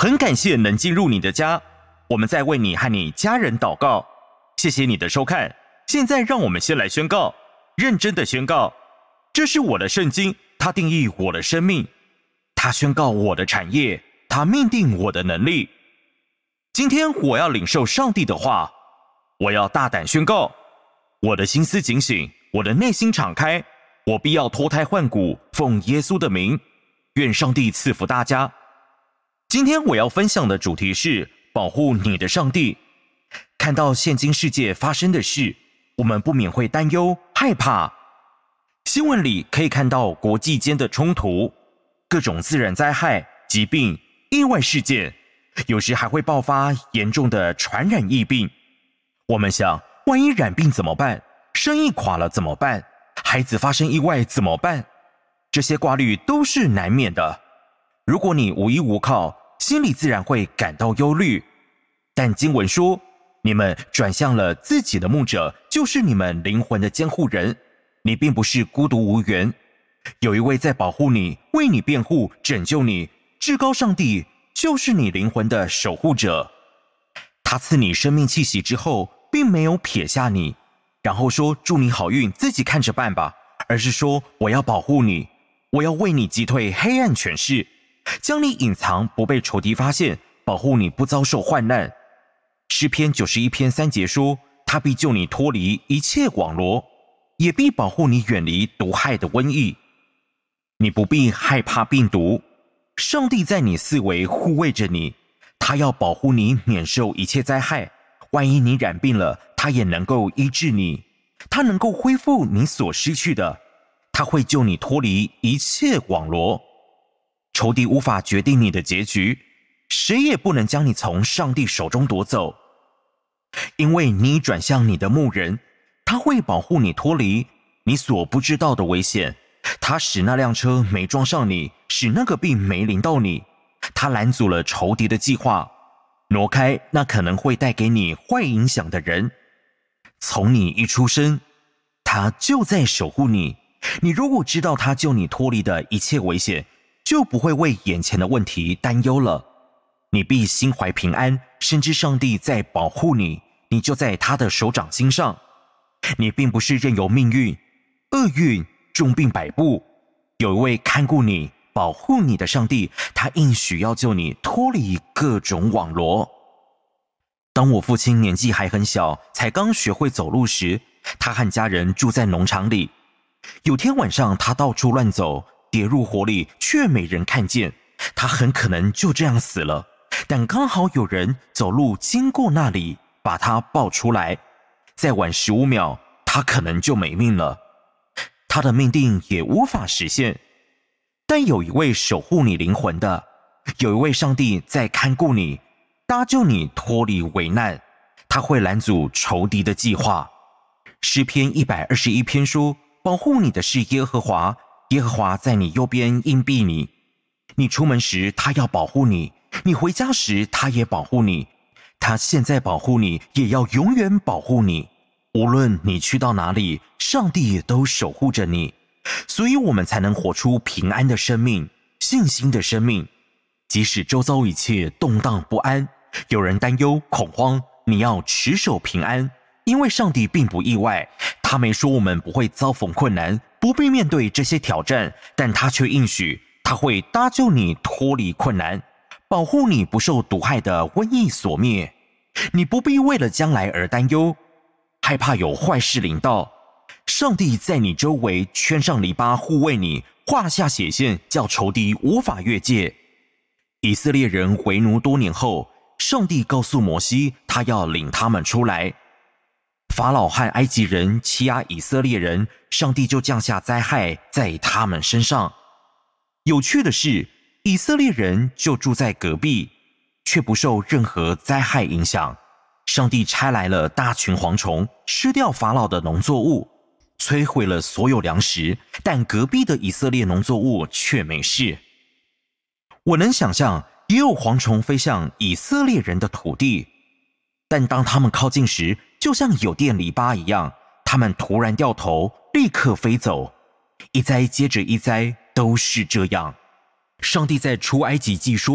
很感谢能进入你的家，我们在为你和你家人祷告。谢谢你的收看。现在让我们先来宣告，认真的宣告，这是我的圣经，它定义我的生命，它宣告我的产业，它命定我的能力。今天我要领受上帝的话，我要大胆宣告，我的心思警醒，我的内心敞开，我必要脱胎换骨，奉耶稣的名。愿上帝赐福大家。今天我要分享的主题是保护你的上帝。看到现今世界发生的事，我们不免会担忧、害怕。新闻里可以看到国际间的冲突，各种自然灾害、疾病、意外事件，有时还会爆发严重的传染疫病。我们想，万一染病怎么办？生意垮了怎么办？孩子发生意外怎么办？这些挂虑都是难免的。如果你无依无靠，心里自然会感到忧虑。但经文说，你们转向了自己的牧者，就是你们灵魂的监护人。你并不是孤独无援，有一位在保护你，为你辩护，拯救你。至高上帝就是你灵魂的守护者。他赐你生命气息之后，并没有撇下你，然后说祝你好运，自己看着办吧，而是说我要保护你，我要为你击退黑暗权势，将你隐藏不被仇敌发现，保护你不遭受患难。诗篇91篇3节说，他必救你脱离一切网罗，也必保护你远离毒害的瘟疫。你不必害怕病毒，上帝在你四围护卫着你，他要保护你免受一切灾害。万一你染病了，他也能够医治你，他能够恢复你所失去的，他会救你脱离一切网罗。仇敌无法决定你的结局，谁也不能将你从上帝手中夺走，因为你转向你的牧人，他会保护你脱离你所不知道的危险。他使那辆车没撞上你，使那个病没临到你。他拦阻了仇敌的计划，挪开那可能会带给你坏影响的人。从你一出生，他就在守护你。你如果知道他救你脱离的一切危险，就不会为眼前的问题担忧了。你必心怀平安，深知上帝在保护你，你就在他的手掌心上。你并不是任由命运、厄运、重病摆布，有一位看顾你、保护你的上帝，他应许要救你脱离各种网罗。当我父亲年纪还很小，才刚学会走路时，他和家人住在农场里。有天晚上，他到处乱走，跌入火里，却没人看见，他很可能就这样死了。但刚好有人走路经过那里，把他抱出来。再晚15秒，他可能就没命了，他的命定也无法实现。但有一位守护你灵魂的，有一位上帝在看顾你，搭救你脱离危难，他会拦阻仇敌的计划。诗篇121篇说，保护你的是耶和华，耶和华在你右边荫庇你。你出门时，他要保护你；你回家时，他也保护你。他现在保护你，也要永远保护你。无论你去到哪里，上帝都守护着你。所以我们才能活出平安的生命，信心的生命。即使周遭一切动荡不安，有人担忧恐慌，你要持守平安，因为上帝并不意外。他没说我们不会遭逢困难，不必面对这些挑战，但他却应许他会搭救你脱离困难，保护你不受毒害的瘟疫所灭。你不必为了将来而担忧，害怕有坏事临到。上帝在你周围圈上篱笆护卫你，画下血线，叫仇敌无法越界。以色列人为奴多年后，上帝告诉摩西，他要领他们出来。法老和埃及人欺压以色列人，上帝就降下灾害在他们身上。有趣的是，以色列人就住在隔壁，却不受任何灾害影响。上帝差来了大群蝗虫，吃掉法老的农作物，摧毁了所有粮食，但隔壁的以色列农作物却没事。我能想象，也有蝗虫飞向以色列人的土地，但当他们靠近时，就像有电篱笆一样，他们突然掉头，立刻飞走。一灾接着一灾，都是这样。上帝在出埃及记说，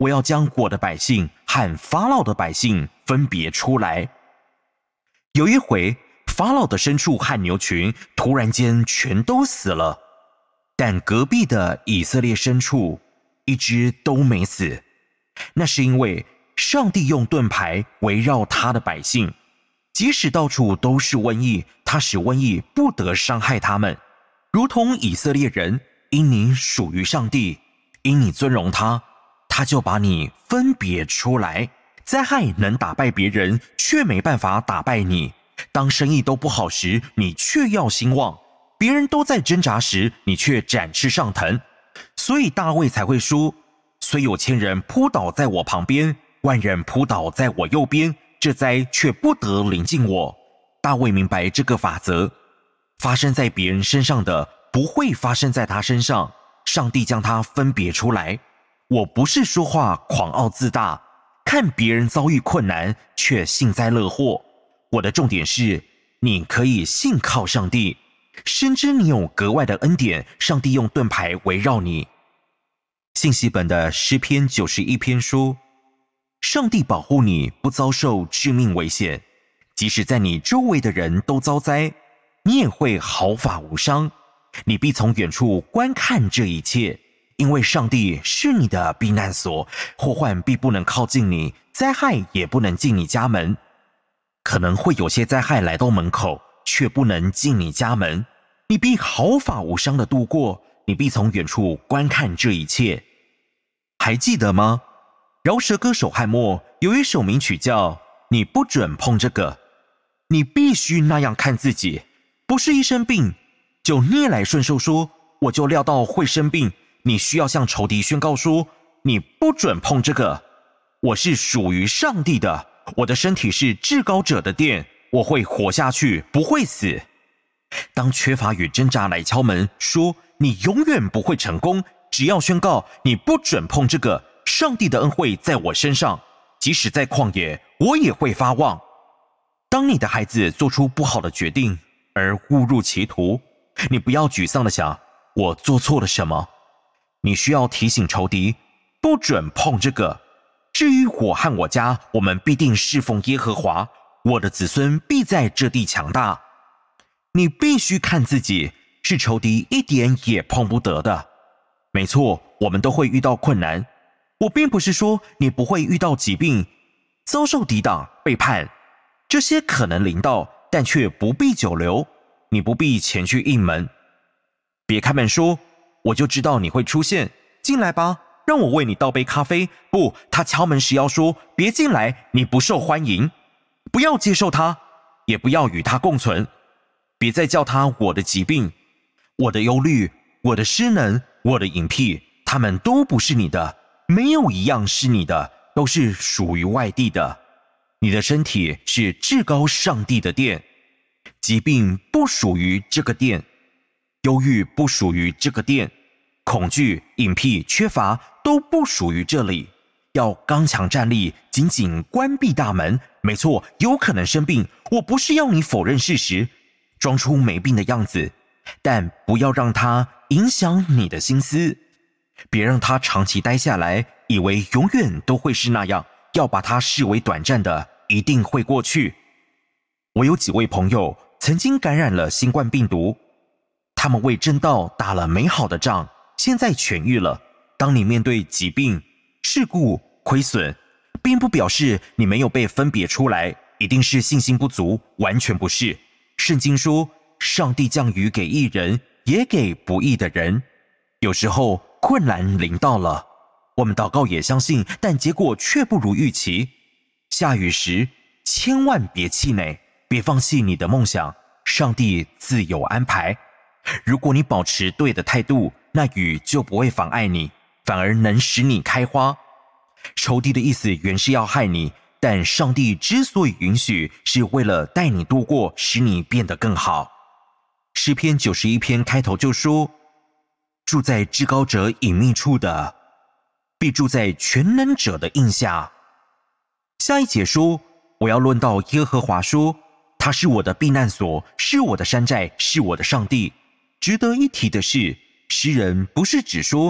我要将我的百姓和法老的百姓分别出来。有一回，法老的牲畜和牛群突然间全都死了，但隔壁的以色列牲畜一只都没死。那是因为上帝用盾牌围绕他的百姓，即使到处都是瘟疫，他使瘟疫不得伤害他们。如同以色列人，因你属于上帝，因你尊荣他，他就把你分别出来。灾害能打败别人，却没办法打败你。当生意都不好时，你却要兴旺；别人都在挣扎时，你却展翅上腾。所以大卫才会说：虽有千人扑倒在我旁边，万人扑倒在我右边，这灾却不得临近我。大卫明白这个法则，发生在别人身上的不会发生在他身上，上帝将他分别出来。我不是说话狂傲自大，看别人遭遇困难却幸灾乐祸。我的重点是，你可以信靠上帝，深知你有格外的恩典，上帝用盾牌围绕你。信息本的诗篇91篇说，上帝保护你不遭受致命危险，即使在你周围的人都遭灾，你也会毫发无伤。你必从远处观看这一切，因为上帝是你的避难所，祸患必不能靠近你，灾害也不能进你家门。可能会有些灾害来到门口，却不能进你家门，你必毫发无伤的度过，你必从远处观看这一切。还记得吗？饶舌歌手汉默有一首名曲叫《你不准碰这个》，你必须那样看自己，不是一生病就逆来顺受说我就料到会生病。你需要向仇敌宣告说，你不准碰这个，我是属于上帝的，我的身体是至高者的殿，我会活下去，不会死。当缺乏与挣扎来敲门，说你永远不会成功，只要宣告你不准碰这个，上帝的恩惠在我身上，即使在旷野，我也会发旺。当你的孩子做出不好的决定而误入歧途，你不要沮丧的想我做错了什么，你需要提醒仇敌不准碰这个。至于我和我家，我们必定侍奉耶和华，我的子孙必在这地强大。你必须看自己是仇敌一点也碰不得的。没错，我们都会遇到困难，我并不是说你不会遇到疾病，遭受抵挡、背叛，这些可能临到，但却不必久留。你不必前去应门，别开门说我就知道你会出现，进来吧，让我为你倒杯咖啡。不，他敲门时要说别进来，你不受欢迎。不要接受他，也不要与他共存。别再叫他我的疾病、我的忧虑、我的失能、我的隐僻，他们都不是你的，没有一样是你的，都是属于外地的。你的身体是至高上帝的殿，疾病不属于这个殿，忧郁不属于这个殿，恐惧、隐僻、缺乏都不属于这里。要刚强站立，紧紧关闭大门。没错，有可能生病，我不是要你否认事实，装出没病的样子，但不要让它影响你的心思。别让它长期待下来，以为永远都会是那样，要把它视为短暂的，一定会过去。我有几位朋友曾经感染了新冠病毒，他们为真道打了美好的仗，现在痊愈了。当你面对疾病、事故、亏损，并不表示你没有被分别出来，一定是信心不足，完全不是。圣经说，上帝降雨给义人，也给不义的人。有时候困难临到了，我们祷告也相信，但结果却不如预期。下雨时，千万别气馁，别放弃你的梦想，上帝自有安排。如果你保持对的态度，那雨就不会妨碍你，反而能使你开花。仇敌的意思原是要害你，但上帝之所以允许，是为了带你度过，使你变得更好。诗篇91篇开头就说，住在至高者隐秘处的，必住在全能者的荫下。下一节说，我要论到耶和华说，他是我的避难所，是我的山寨，是我的上帝。值得一提的是，诗人不是只说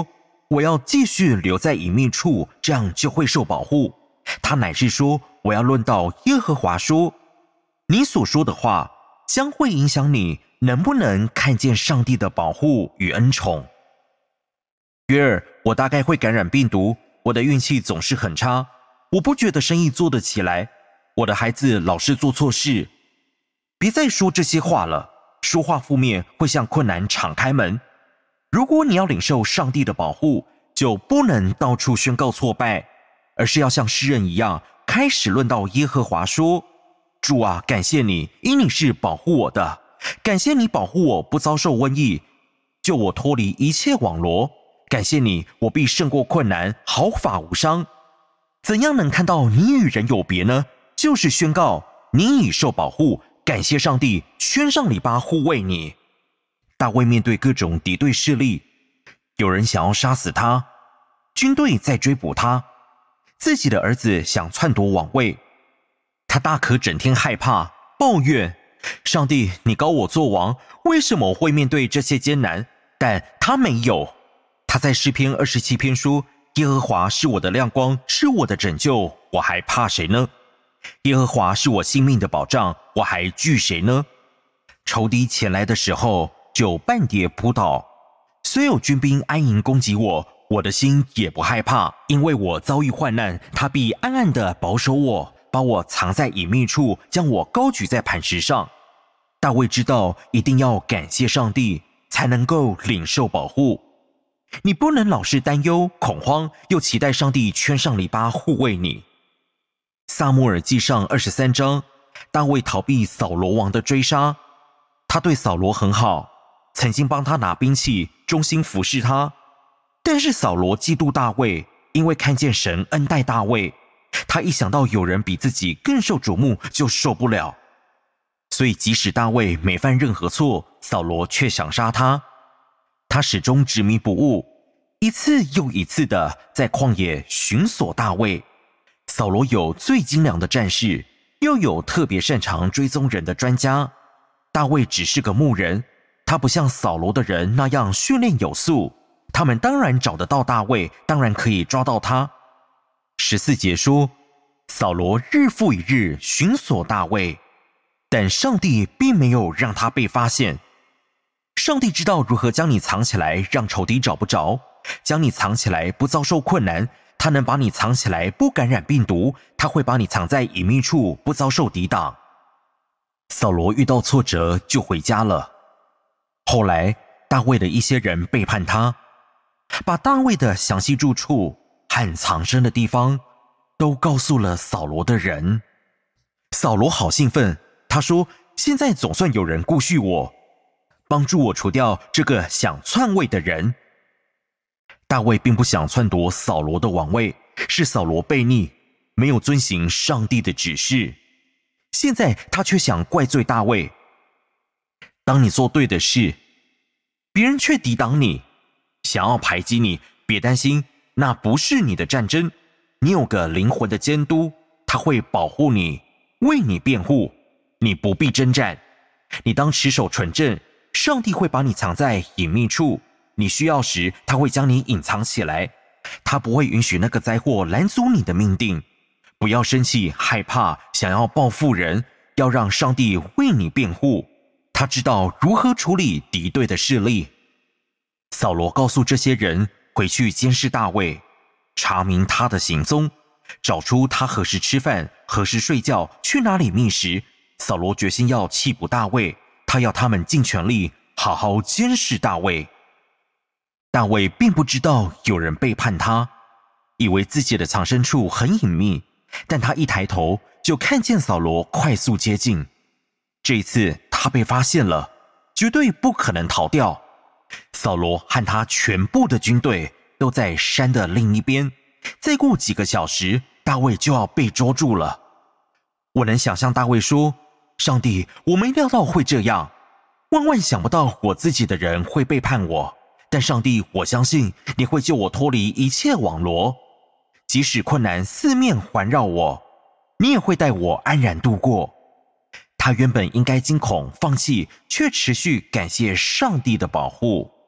我要继续留在隐秘处，这样就会受保护。他乃是说，我要论到耶和华说，你所说的话将会影响你能不能看见上帝的保护与恩宠。约尔，我大概会感染病毒，我的运气总是很差，我不觉得生意做得起来，我的孩子老是做错事。别再说这些话了，说话负面会向困难敞开门。如果你要领受上帝的保护，就不能到处宣告挫败，而是要像诗人一样，开始论到耶和华说，主啊，感谢你，因你是保护我的，感谢你保护我不遭受瘟疫，救我脱离一切网罗，感谢你，我必胜过困难，毫发无伤。怎样能看到你与人有别呢？就是宣告你已受保护，感谢上帝圈上篱笆护卫你。大卫面对各种敌对势力，有人想要杀死他，军队在追捕他，自己的儿子想篡夺王位，他大可整天害怕抱怨，上帝，你膏我做王，为什么我会面对这些艰难？但他没有。他在诗篇27篇说，耶和华是我的亮光，是我的拯救，我还怕谁呢？耶和华是我性命的保障，我还惧谁呢？仇敌前来的时候，就半跌扑倒。虽有军兵安营攻击我，我的心也不害怕，因为我遭遇患难，他必暗暗地保守我，把我藏在隐秘处，将我高举在磐石上。大卫知道一定要感谢上帝，才能够领受保护。你不能老是担忧恐慌，又期待上帝圈上篱笆护卫你。撒母耳记上23章，大卫逃避扫罗王的追杀，他对扫罗很好，曾经帮他拿兵器，忠心服侍他。但是扫罗嫉妒大卫，因为看见神恩待大卫，他一想到有人比自己更受瞩目，就受不了。所以即使大卫没犯任何错，扫罗却想杀他。他始终执迷不悟，一次又一次的在旷野寻索大卫。扫罗有最精良的战士，又有特别擅长追踪人的专家。大卫只是个牧人，他不像扫罗的人那样训练有素，他们当然找得到大卫，当然可以抓到他。14节说，扫罗日复一日寻索大卫，但上帝并没有让他被发现。上帝知道如何将你藏起来，让仇敌找不着，将你藏起来不遭受困难，他能把你藏起来不感染病毒，他会把你藏在隐秘处不遭受抵挡。扫罗遇到挫折就回家了。后来大卫的一些人背叛他，把大卫的详细住处和藏身的地方都告诉了扫罗的人。扫罗好兴奋，他说，现在总算有人顾恤我，帮助我除掉这个想篡位的人。大卫并不想篡夺扫罗的王位，是扫罗悖逆，没有遵行上帝的指示。现在他却想怪罪大卫。当你做对的事，别人却抵挡你，想要排挤你，别担心，那不是你的战争。你有个灵魂的监督，他会保护你，为你辩护，你不必征战。你当持守纯正，上帝会把你藏在隐秘处，你需要时他会将你隐藏起来，他不会允许那个灾祸拦阻你的命定。不要生气害怕，想要报复人，要让上帝为你辩护，他知道如何处理敌对的势力。扫罗告诉这些人回去监视大卫，查明他的行踪，找出他何时吃饭，何时睡觉，去哪里觅食。扫罗决心要缉捕大卫，他要他们尽全力好好监视大卫。大卫并不知道有人背叛他，以为自己的藏身处很隐秘，但他一抬头就看见扫罗快速接近。这一次他被发现了，绝对不可能逃掉。扫罗和他全部的军队都在山的另一边，再过几个小时，大卫就要被捉住了。我能想象大卫说，上帝，我没料到会这样，万万想不到我自己的人会背叛我，但上帝，我相信你会救我脱离一切网罗，即使困难四面环绕我，你也会带我安然度过。他原本应该惊恐放弃，却持续感谢上帝的保护。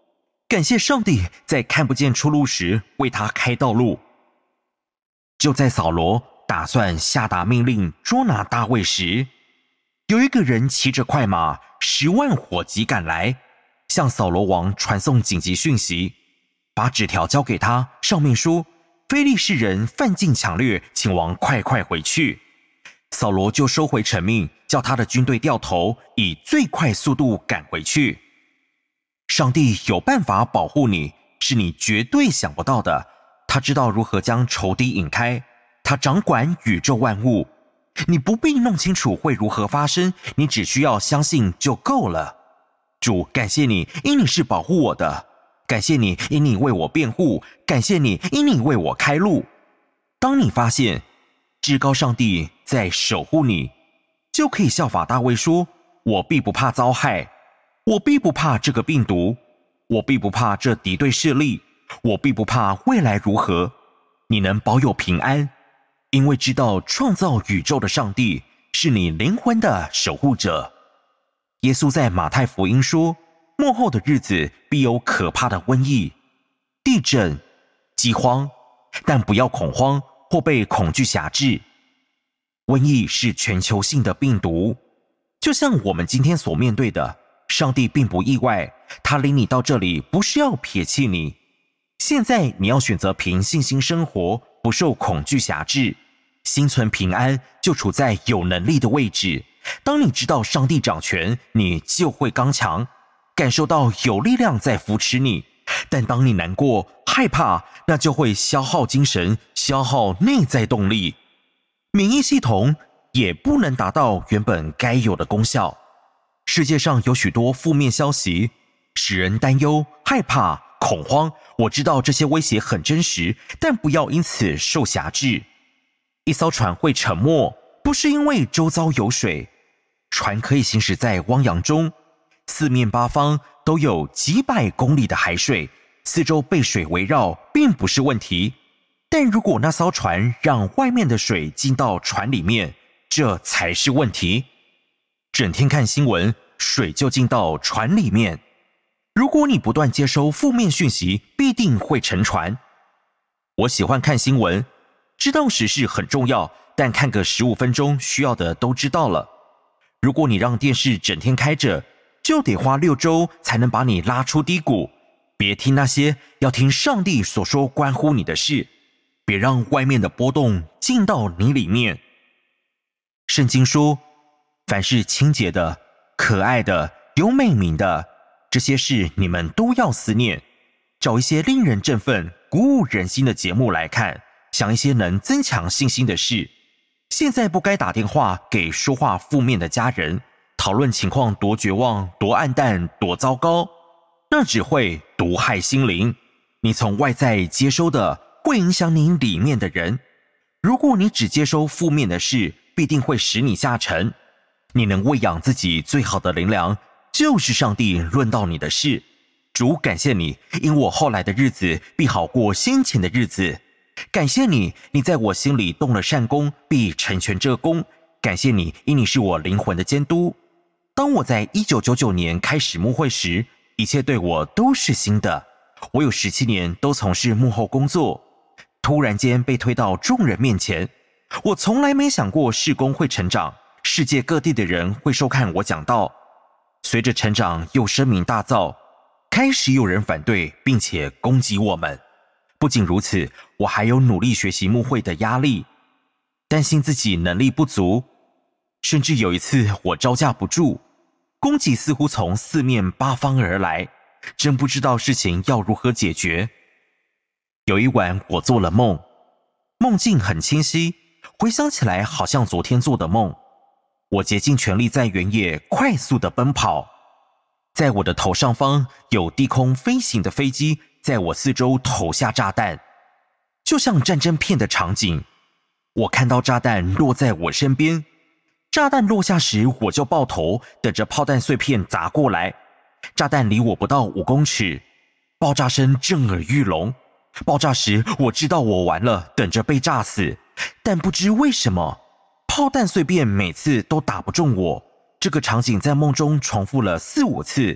感谢上帝在看不见出路时为他开道路。就在扫罗打算下达命令捉拿大卫时，有一个人骑着快马10万火急赶来，向扫罗王传送紧急讯息，把纸条交给他，上面说非利士人犯境抢掠，请王快回去。扫罗就收回成命，叫他的军队掉头，以最快速度赶回去。上帝有办法保护你，是你绝对想不到的。他知道如何将仇敌引开，他掌管宇宙万物。你不必弄清楚会如何发生，你只需要相信就够了。主，感谢你，因你是保护我的；感谢你，因你为我辩护；感谢你，因你为我开路。当你发现至高上帝在守护你，就可以效法大卫说：我必不怕遭害，我必不怕这个病毒，我必不怕这敌对势力，我必不怕未来如何。你能保有平安，因为知道创造宇宙的上帝是你灵魂的守护者。耶稣在马太福音说，末后的日子必有可怕的瘟疫、地震、饥荒，但不要恐慌或被恐惧辖制。瘟疫是全球性的病毒，就像我们今天所面对的，上帝并不意外，他领你到这里不是要撇弃你。现在你要选择凭信心生活，不受恐惧辖制，心存平安，就处在有能力的位置。当你知道上帝掌权，你就会刚强，感受到有力量在扶持你。但当你难过、害怕，那就会消耗精神，消耗内在动力，免疫系统也不能达到原本该有的功效。世界上有许多负面消息，使人担忧、害怕、恐慌。我知道这些威胁很真实，但不要因此受辖制。一艘船会沉没，不是因为周遭有水，船可以行驶在汪洋中，四面八方都有几百公里的海水，四周被水围绕，并不是问题。但如果那艘船让外面的水进到船里面，这才是问题。整天看新闻，水就进到船里面。如果你不断接收负面讯息，必定会沉船。我喜欢看新闻，知道时事很重要，但看个15分钟，需要的都知道了。如果你让电视整天开着，就得花6周才能把你拉出低谷。别听那些，要听上帝所说关乎你的事，别让外面的波动进到你里面。圣经说，凡是清洁的、可爱的、有美名的，这些事你们都要思念，找一些令人振奋、鼓舞人心的节目来看，想一些能增强信心的事。现在不该打电话给说话负面的家人，讨论情况多绝望、多暗淡、多糟糕，那只会毒害心灵。你从外在接收的会影响你里面的人。如果你只接收负面的事，必定会使你下沉。你能喂养自己最好的灵粮，就是上帝论到你的事。主，感谢你，因我后来的日子必好过先前的日子。感谢你，你在我心里动了善功，必成全这功。感谢你，因你是我灵魂的监督。当我在1999年开始牧会时，一切对我都是新的。我有17年都从事幕后工作，突然间被推到众人面前。我从来没想过事工会成长，世界各地的人会收看我讲道。随着成长又声名大噪，开始有人反对并且攻击我们。不仅如此，我还有努力学习牧会的压力，担心自己能力不足，甚至有一次我招架不住，攻击似乎从四面八方而来，真不知道事情要如何解决。有一晚我做了梦，梦境很清晰，回想起来好像昨天做的梦。我竭尽全力在原野快速地奔跑，在我的头上方有低空飞行的飞机在我四周投下炸弹，就像战争片的场景。我看到炸弹落在我身边，炸弹落下时我就抱头，等着炮弹碎片砸过来。炸弹离我不到5公尺，爆炸声震耳欲聋。爆炸时我知道我完了，等着被炸死，但不知为什么炮弹碎片每次都打不中我。这个场景在梦中重复了4-5次。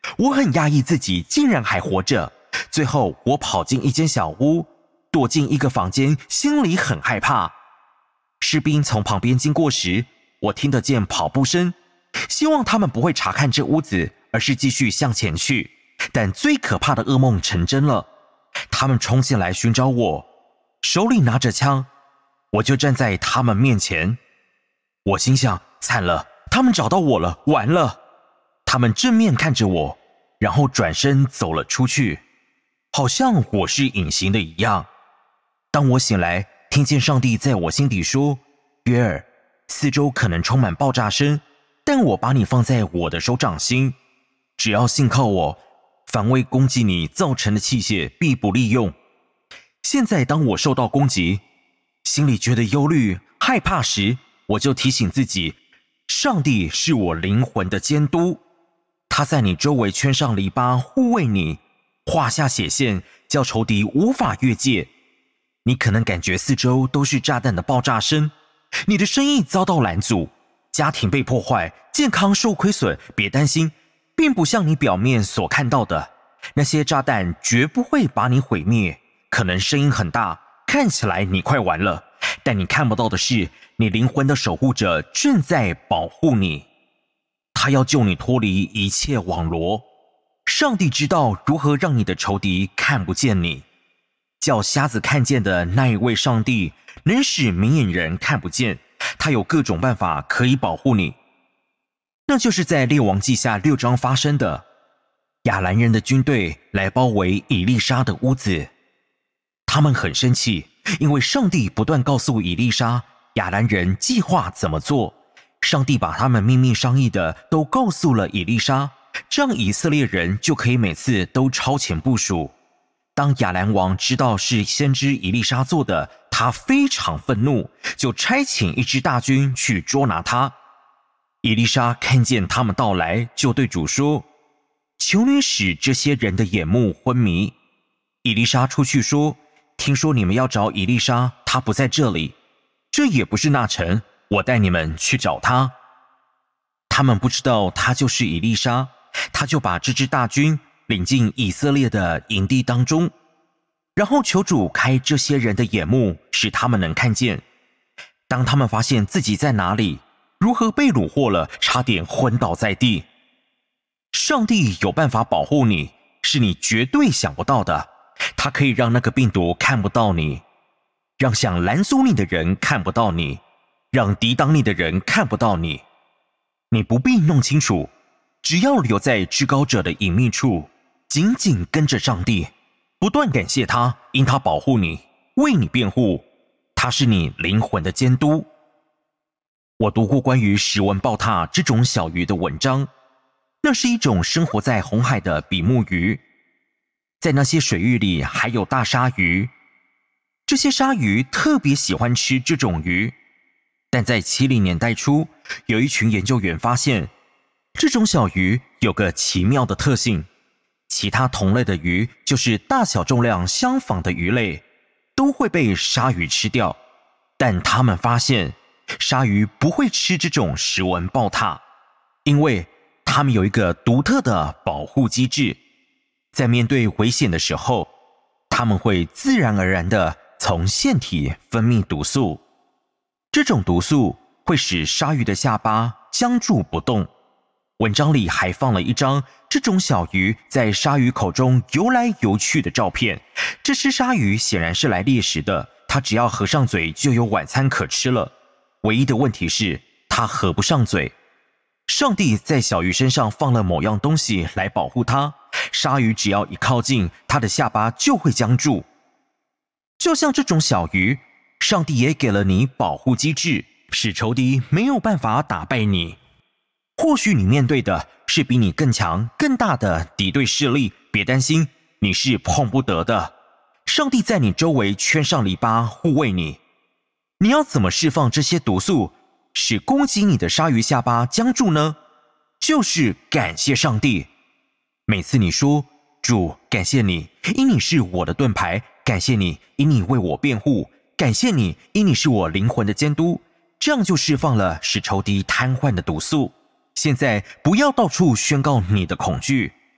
我很压抑自己竟然还活着。最后我跑进一间小屋，躲进一个房间，心里很害怕。士兵从旁边经过时，我听得见跑步声，希望他们不会查看这屋子，而是继续向前去。但最可怕的噩梦成真了，他们冲进来寻找我，手里拿着枪，我就站在他们面前。我心想，惨了，他们找到我了，完了。他们正面看着我，然后转身走了出去，好像我是隐形的一样。当我醒来，听见上帝在我心底说，约尔，四周可能充满爆炸声，但我把你放在我的手掌心，只要信靠我，防卫攻击你造成的器械必不利用。现在当我受到攻击，心里觉得忧虑害怕时，我就提醒自己，上帝是我灵魂的监督，他在你周围圈上篱笆护卫你，画下血线，叫仇敌无法越界。你可能感觉四周都是炸弹的爆炸声，你的生意遭到拦阻，家庭被破坏，健康受亏损，别担心，并不像你表面所看到的，那些炸弹绝不会把你毁灭，可能声音很大，看起来你快完了，但你看不到的是，你灵魂的守护者正在保护你，他要救你脱离一切网罗。上帝知道如何让你的仇敌看不见你，叫瞎子看见的那一位上帝能使明眼人看不见，他有各种办法可以保护你。那就是在列王记下6章发生的，亚兰人的军队来包围以利沙的屋子，他们很生气，因为上帝不断告诉以利沙亚兰人计划怎么做，上帝把他们秘密商议的都告诉了以利沙，这样以色列人就可以每次都超前部署。当亚兰王知道是先知以利沙做的，他非常愤怒，就差遣一支大军去捉拿他。以利沙看见他们到来，就对主说，求你使这些人的眼目昏迷。以利沙出去说，听说你们要找以利沙，他不在这里，这也不是那城，我带你们去找他。他们不知道他就是以利沙，他就把这支大军领进以色列的营地当中，然后求主开这些人的眼目，使他们能看见。当他们发现自己在哪里，如何被虏获了，差点昏倒在地。上帝有办法保护你，是你绝对想不到的，他可以让那个病毒看不到你，让想拦阻你的人看不到你，让抵挡你的人看不到你。你不必弄清楚，只要留在至高者的隐秘处，紧紧跟着上帝，不断感谢他，因他保护你，为你辩护，他是你灵魂的监督。我读过关于石纹豹獭这种小鱼的文章，那是一种生活在红海的比目鱼，在那些水域里还有大鲨鱼，这些鲨鱼特别喜欢吃这种鱼。但在70年代初，有一群研究员发现，这种小鱼有个奇妙的特性，其他同类的鱼，就是大小重量相仿的鱼类，都会被鲨鱼吃掉，但他们发现鲨鱼不会吃这种石纹豹獭，因为它们有一个独特的保护机制，在面对危险的时候，它们会自然而然地从腺体分泌毒素，这种毒素会使鲨鱼的下巴僵住不动。文章里还放了一张这种小鱼在鲨鱼口中游来游去的照片，这只鲨鱼显然是来猎食的，它只要合上嘴就有晚餐可吃了，唯一的问题是它合不上嘴。上帝在小鱼身上放了某样东西来保护它，鲨鱼只要一靠近，它的下巴就会僵住。就像这种小鱼，上帝也给了你保护机制，使仇敌没有办法打败你。或许你面对的是比你更强更大的敌对势力，别担心，你是碰不得的。上帝在你周围圈上篱笆护卫你。你要怎么释放这些毒素，使攻击你的鲨鱼下巴僵住呢？就是感谢上帝。每次你说，主，感谢你，因你是我的盾牌，感谢你，因你为我辩护，感谢你，因你是我灵魂的监督，这样就释放了使仇敌瘫痪的毒素。现在不要到处宣告你的恐惧，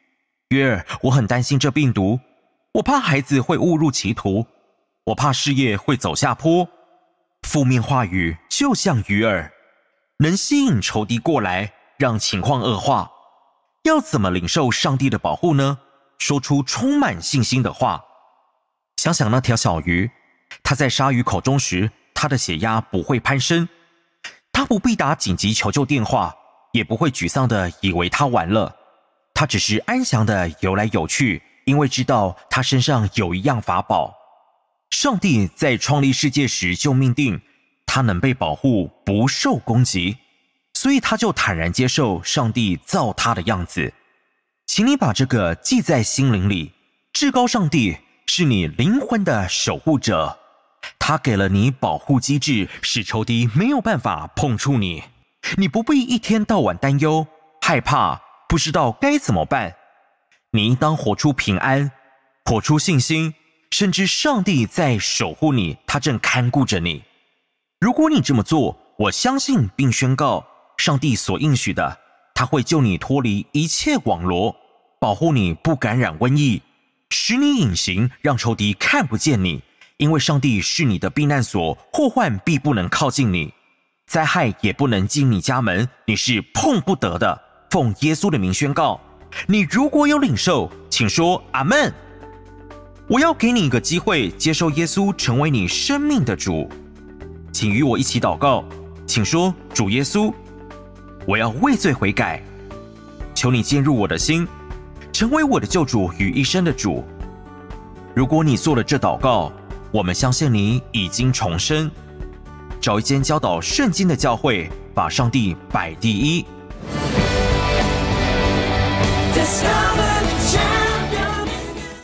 约尔，我很担心这病毒，我怕孩子会误入歧途，我怕事业会走下坡。负面话语就像鱼饵，能吸引仇敌过来，让情况恶化。要怎么领受上帝的保护呢？说出充满信心的话。想想那条小鱼，它在鲨鱼口中时，它的血压不会攀升，它不必打紧急求救电话，也不会沮丧的以为它完了，它只是安详的游来游去，因为知道它身上有一样法宝。上帝在创立世界时就命定它能被保护，不受攻击，所以他就坦然接受上帝造他的样子。请你把这个记在心灵里，至高上帝是你灵魂的守护者，他给了你保护机制，使仇敌没有办法碰触你。你不必一天到晚担忧、害怕，不知道该怎么办。你应当活出平安，活出信心，甚至上帝在守护你，他正看顾着你。如果你这么做，我相信并宣告，上帝所应许的，他会救你脱离一切网罗，保护你不感染瘟疫，使你隐形，让仇敌看不见你。因为上帝是你的避难所，祸患必不能靠近你，灾害也不能进你家门，你是碰不得的。奉耶稣的名宣告，你如果有领受，请说阿们。我要给你一个机会，接受耶稣成为你生命的主。请与我一起祷告，请说：主耶稣，我要为罪悔改，求你进入我的心，成为我的救主与一生的主。如果你做了这祷告，我们相信你已经重生。找一间教导圣经的教会，把上帝摆第一。